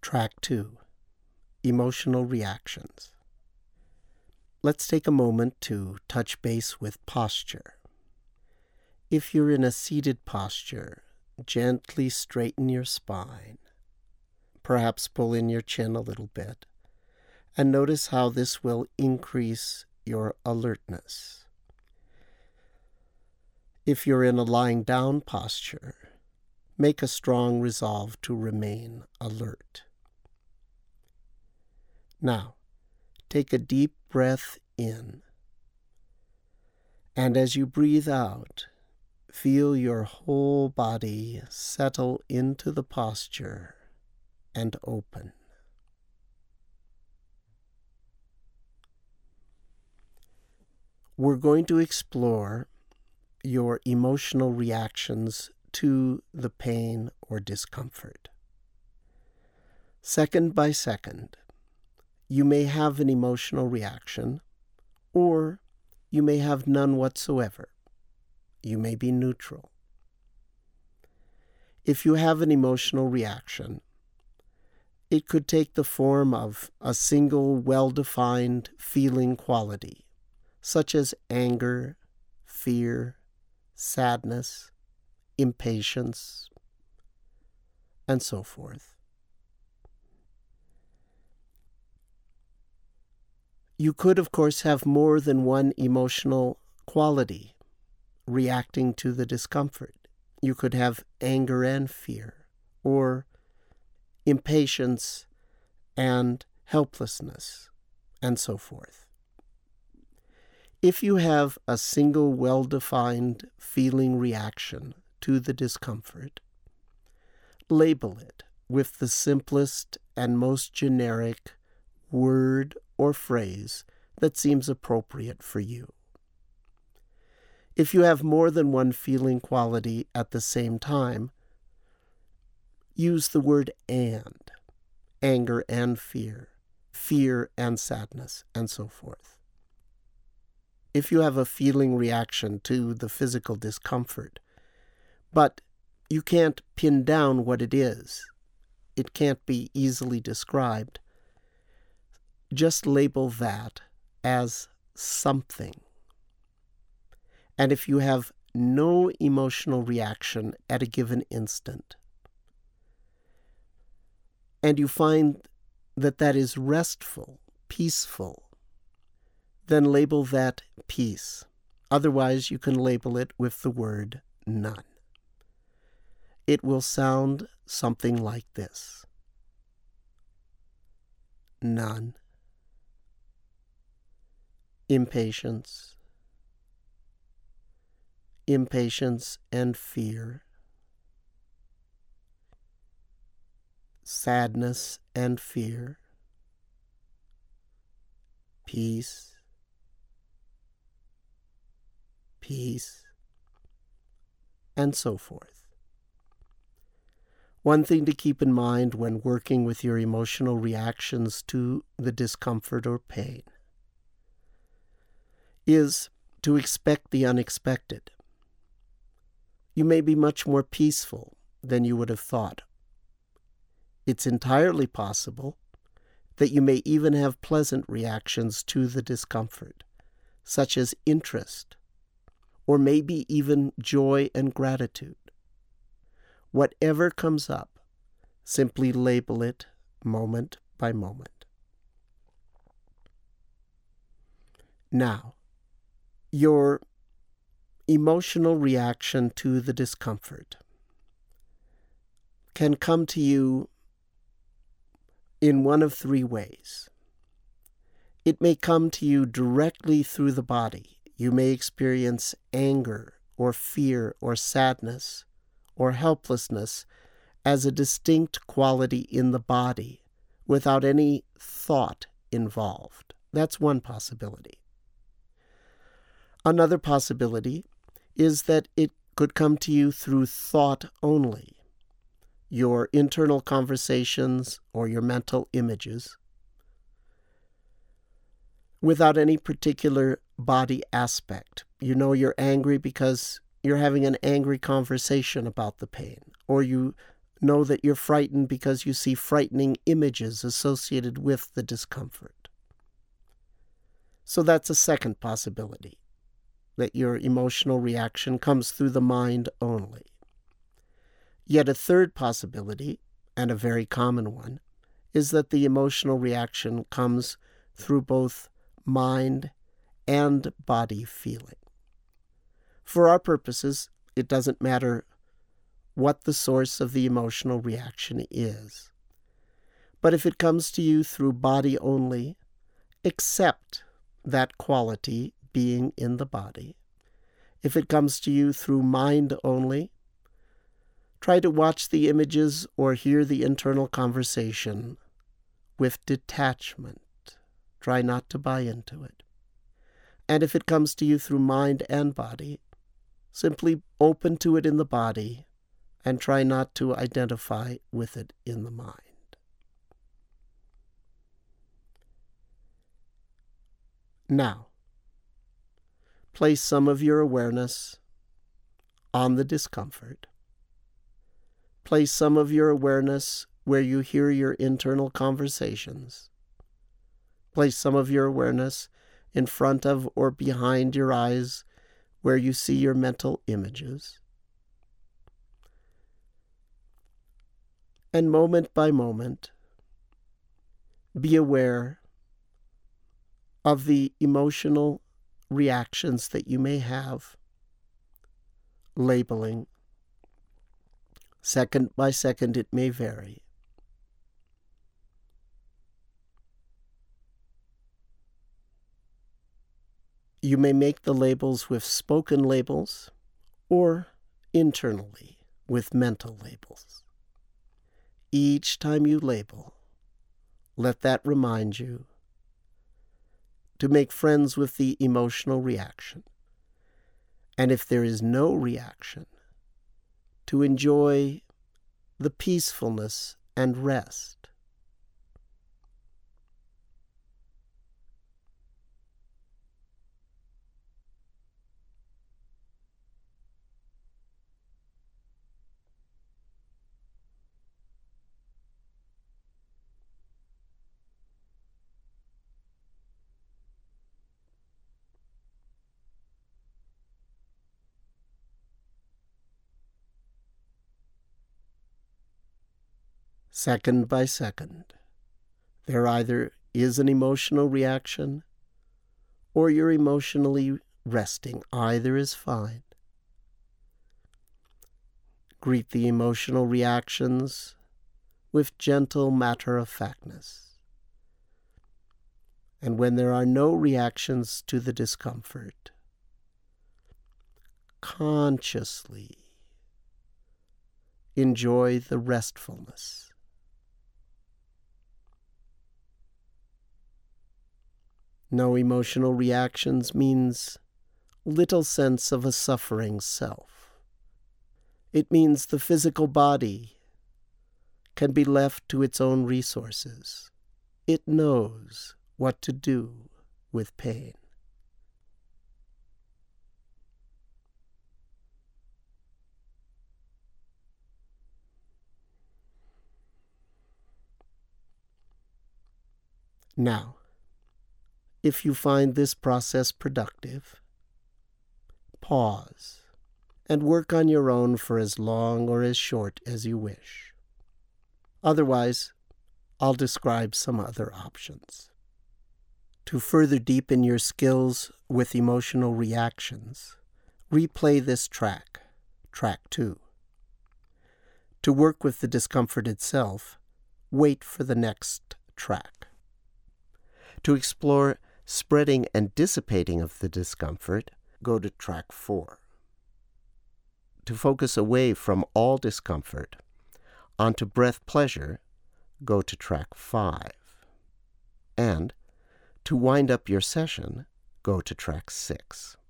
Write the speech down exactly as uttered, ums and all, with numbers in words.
Track two, Emotional Reactions. Let's take a moment to touch base with posture. If you're in a seated posture, gently straighten your spine. Perhaps pull in your chin a little bit, and notice how this will increase your alertness. If you're in a lying down posture, make a strong resolve to remain alert. Now, take a deep breath in, and as you breathe out, feel your whole body settle into the posture and open. We're going to explore your emotional reactions to the pain or discomfort. Second by second, you may have an emotional reaction, or you may have none whatsoever. You may be neutral. If you have an emotional reaction, it could take the form of a single well-defined feeling quality, such as anger, fear, sadness, impatience, and so forth. You could, of course, have more than one emotional quality reacting to the discomfort. You could have anger and fear, or impatience and helplessness, and so forth. If you have a single well-defined feeling reaction to the discomfort, label it with the simplest and most generic word or phrase that seems appropriate for you. If you have more than one feeling quality at the same time, use the word and, anger and fear, fear and sadness, and so forth. If you have a feeling reaction to the physical discomfort, but you can't pin down what it is, it can't be easily described, just label that as something. And if you have no emotional reaction at a given instant, and you find that that is restful, peaceful, then label that peace. Otherwise, you can label it with the word none. It will sound something like this: none. Impatience, impatience and fear, sadness and fear, peace, peace, and so forth. One thing to keep in mind when working with your emotional reactions to the discomfort or pain is to expect the unexpected. You may be much more peaceful than you would have thought. It's entirely possible that you may even have pleasant reactions to the discomfort, such as interest, or maybe even joy and gratitude. Whatever comes up, simply label it moment by moment. Now, your emotional reaction to the discomfort can come to you in one of three ways. It may come to you directly through the body. You may experience anger or fear or sadness or helplessness as a distinct quality in the body without any thought involved. That's one possibility. Another possibility is that it could come to you through thought only, your internal conversations or your mental images, without any particular body aspect. You know you're angry because you're having an angry conversation about the pain, or you Know that you're frightened because you see frightening images associated with the discomfort. So that's a second possibility, that your emotional reaction comes through the mind only. Yet a third possibility, and a very common one, is that the emotional reaction comes through both mind and body feeling. For our purposes, it doesn't matter what the source of the emotional reaction is. But if it comes to you through body only, accept that quality being in the body. If it comes to you through mind only, try to watch the images or hear the internal conversation with detachment. Try not to buy into it. And if it comes to you through mind and body, simply open to it in the body and try not to identify with it in the mind. Now, place some of your awareness on the discomfort. Place some of your awareness where you hear your internal conversations. Place some of your awareness in front of or behind your eyes where you see your mental images. And moment by moment, be aware of the emotional reactions that you may have, labeling. Second by second, it may vary. You may make the labels with spoken labels or internally with mental labels. Each time you label, let that remind you to make friends with the emotional reaction. And if there is no reaction, to enjoy the peacefulness and rest. Second by second, there either is an emotional reaction or you're emotionally resting. Either is fine. Greet the emotional reactions with gentle matter-of-factness. And when there are no reactions to the discomfort, consciously enjoy the restfulness. No emotional reactions means little sense of a suffering self. It means the physical body can be left to its own resources. It knows what to do with pain. Now, if you find this process productive, pause and work on your own for as long or as short as you wish. Otherwise, I'll describe some other options. To further deepen your skills with emotional reactions, replay this track, track two. To work with the discomfort itself, wait for the next track. To explore spreading and dissipating of the discomfort, go to track four. To focus away from all discomfort onto breath pleasure, go to track five. And to wind up your session, go to track six.